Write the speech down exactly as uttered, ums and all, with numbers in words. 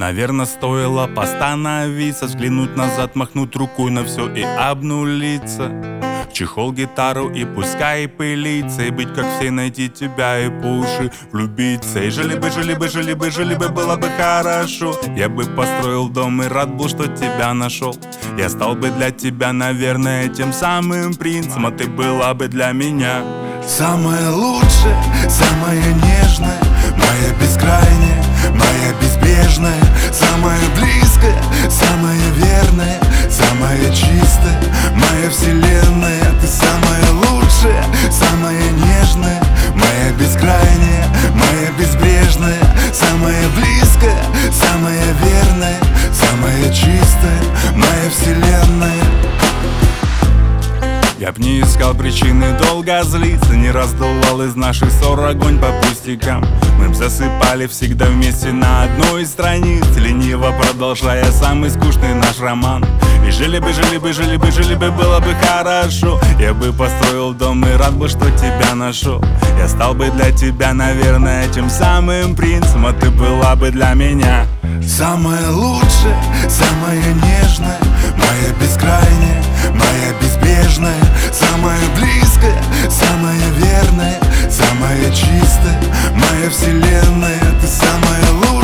Наверное, стоило постановиться, взглянуть назад, махнуть рукой на все и обнулиться. В чехол гитару и пускай пылится, и быть как все, найти тебя и по уши влюбиться. И жили бы, жили бы, жили бы, жили бы, было бы хорошо. Я бы построил дом и рад был, что тебя нашел. Я стал бы для тебя, наверное, тем самым принцем, а ты была бы для меня самая лучшая, самая нежная, моя бескрайняя, моя безбрежная, самая близкая, самая верная, самая чистая, моя вселенная. Ты самая лучшая, самая нежная, моя бескрайняя, моя безбрежная, самая близкая, самая верная, самая чистая, моя вселенная. Я б не искал причины долго злиться, не раздувал из наших ссор огонь по пустякам. Мы б засыпали всегда вместе на одной странице, лениво продолжая самый скучный наш роман. И жили бы, жили бы, жили бы, жили бы, было бы хорошо. Я бы построил дом и рад бы, что тебя нашел. Я стал бы для тебя, наверное, тем самым принцем, а ты была бы для меня самая лучшая, самая нежная, моя бескрайняя, моя безбрежная, самая близкая, самая верная, самая чистая, моя вселенная. Ты самая лучшая.